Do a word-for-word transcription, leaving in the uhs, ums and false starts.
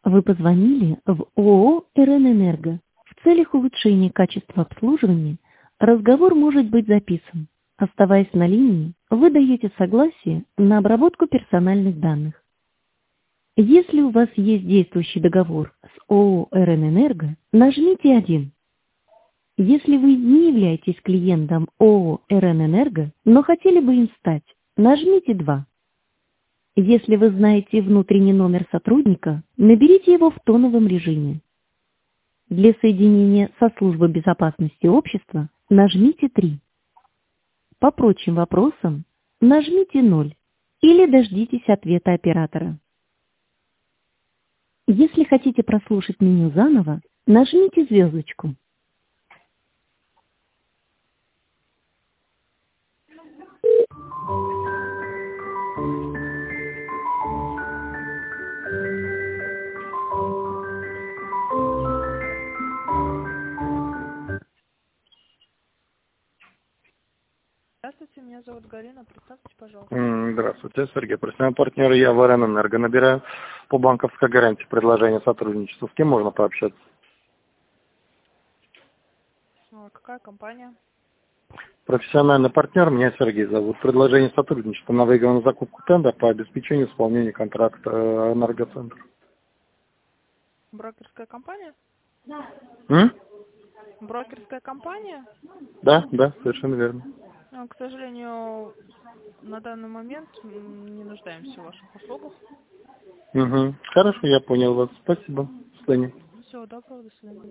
Вы позвонили в ООО «РН-Энерго». В целях улучшения качества обслуживания разговор может быть записан. Оставаясь на линии, вы даете согласие на обработку персональных данных. Если у вас есть действующий договор с ООО «РН-Энерго», нажмите один. Если вы не являетесь клиентом ООО «РН-Энерго», но хотели бы им стать, нажмите два. Если вы знаете внутренний номер сотрудника, наберите его в тоновом режиме. Для соединения со службой безопасности общества нажмите три. По прочим вопросам нажмите ноль или дождитесь ответа оператора. Если хотите прослушать меню заново, нажмите звездочку. Здравствуйте, меня зовут Галина. Представьте, пожалуйста. М, Здравствуйте, Сергей. Профессиональный партнер, я в РН-Энерго набираю по банковской гарантии предложение сотрудничества. С кем можно пообщаться? А, Какая компания? Профессиональный партнер, меня Сергей зовут. Предложение сотрудничества на выигранную закупку тендера по обеспечению исполнения контракта э, «Энергоцентр». Брокерская компания? М? Брокерская компания? Да, да, совершенно верно. А, К сожалению, на данный момент м, не нуждаемся в ваших услугах. Угу. Хорошо, я понял вас. Спасибо. До свидания. Всего доброго, до свидания.